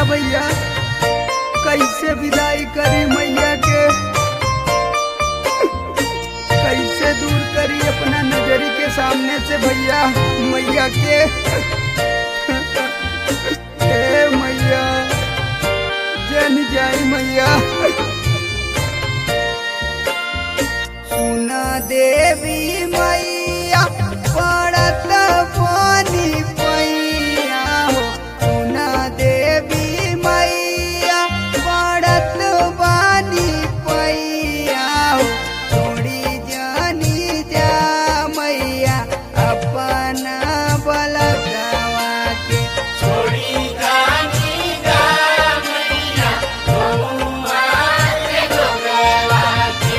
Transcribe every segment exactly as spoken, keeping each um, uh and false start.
भैया कैसे विदाई करी मैया के, कैसे दूर करी अपना नजरी के सामने से भैया मैया के। ए मैया जन जाई मैया। सुना देवी मैया पड़त पानी पैया हो, सुना देवी मैया पड़त पानी पैया हो, छोड़ी जानी जा मैया अपना बलगवा के, छोड़ी जानी जा मैया गौआ के गोगवा के।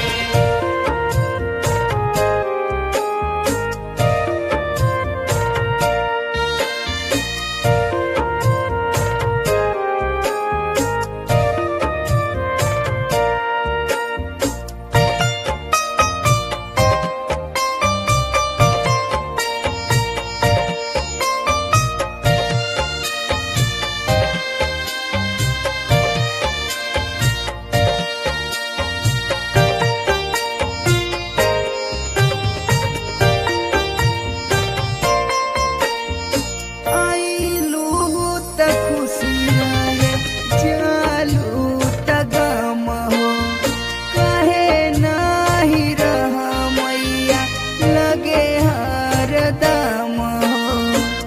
आइलू त खुशी रहे जालू त गम हो, कहे नाही रह मैया लगे हर दम हो।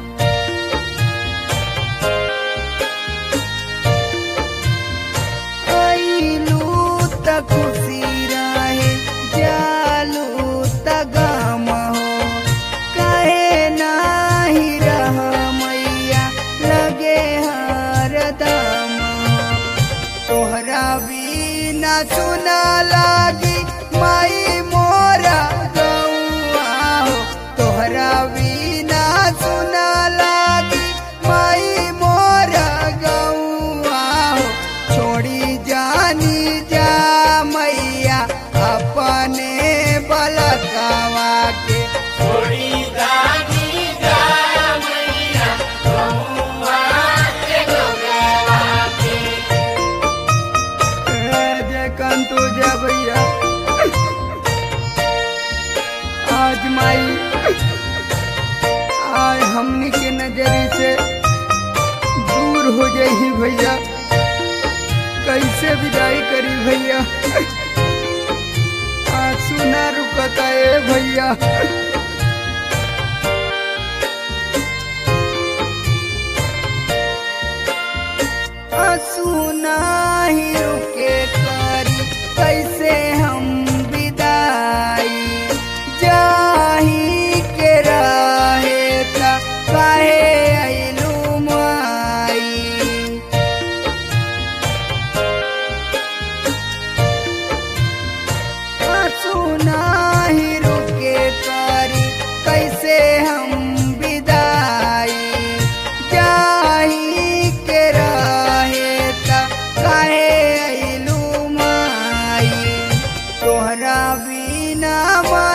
आइलू त खुशी रहे जालू त गम हो, कहे नाही रह मैया लगे हर दम हो। तोहरा बिना सुना लागी माई मोरा गौआ हो, तोहरा बिना सुना लागी माई मोरा गौआ हो, छोड़ी जानी जा मैया अपने बलगवा के, छोड़ी जानी जा मैया गौआ के गोगवा के। जय कांतो जय भैया। आज माई आज हमनी के नजरी से दूर हो जाई भैया, कैसे विदाई करी भैया, आंसू ना रुकता है भैया। आंसू नाही रुके करी कैसे हम विदाई, जाही के रहे त काहे अइलू माई। आंसू नाही रुके करी कैसे हम विदाई, जाही के रहे त काहे अइलू माई। तोहरा बिना